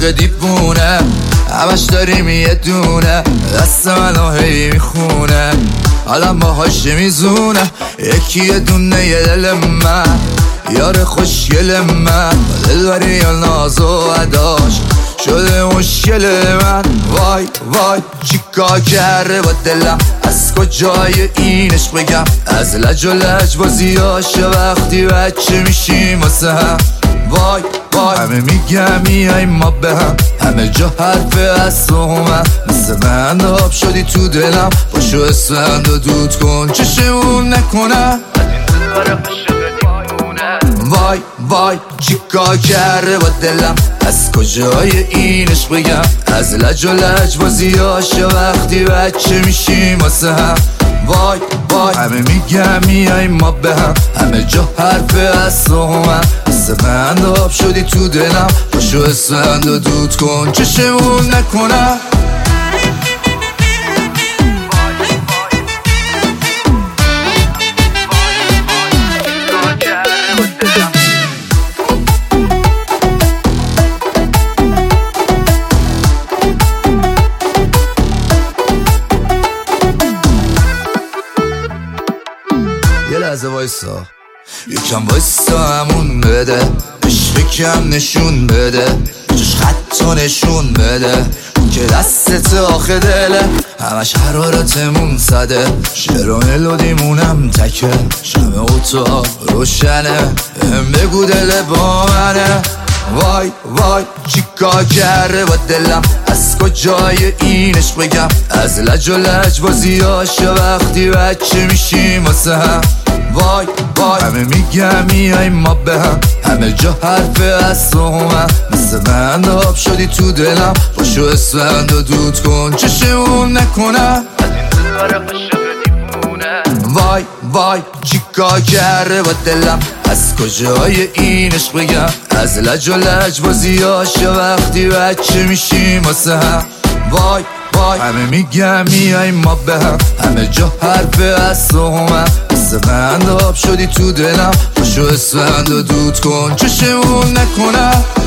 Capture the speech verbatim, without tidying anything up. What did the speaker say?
عاشق دیوونه، همش داریم یه دونه، دست منو هی میخونه، حالا باهاش میزونه. یکی یه دونه یه دل من، یار خوشگل من، با دلبری یا ناز و عداش شده مشکل من. وای وای چیکار کرده با دلم، از کجای اینش بگم، از لج و لج بازیاش وقتی بچه میشیم واسه هم. وای وای همه میگم میای ما به هم، همه جا حرف از تو من، مثل بند آب شدی تو دلم، باشو اسفند و دود کن چشمون نکنم. وای وای چیکار کرده با دلم، از کجای اینش بگم، از لج و لج بازیاش وقتی بچه میشیم واسه هم. وای وای همه میگم میای ما به هم، همه جا حرف از تو من، مثل بند آب شدی تو دلم، باشو اسفند و دود کن چشمون نکنم. یه لحظه وایسا، یکم وایسا همون بده، بهش یکم نشون بده، جوش خطا نشون بده که دستت آخه دله، همش حرارتمون صده، شعران لودیمونم تکه، شمه اتاق روشنه، هم بگو دل با منه. وای وای چیکار کرده با دلم، از کجای اینش بگم، از لج و لج بازیاش وقتی بچه میشیم واسه هم. وای وای همه میگم میای ما به هم، همه جا حرف از تو من، مثل بند آب شدی تو دلم، باشو اسفند و دود کن چشمون نکنم. وای وای چیکار کرده با دلم، از کجای اینش بگم، از لج و لج بازیاش وقتی بچه میشیم واسه هم. وای وای همه میگم میای ما به هم، همه جا حرف از تو من، مثل بند آب شدی تو دلم، باشو اسفند و دود کن چشمون نکنم.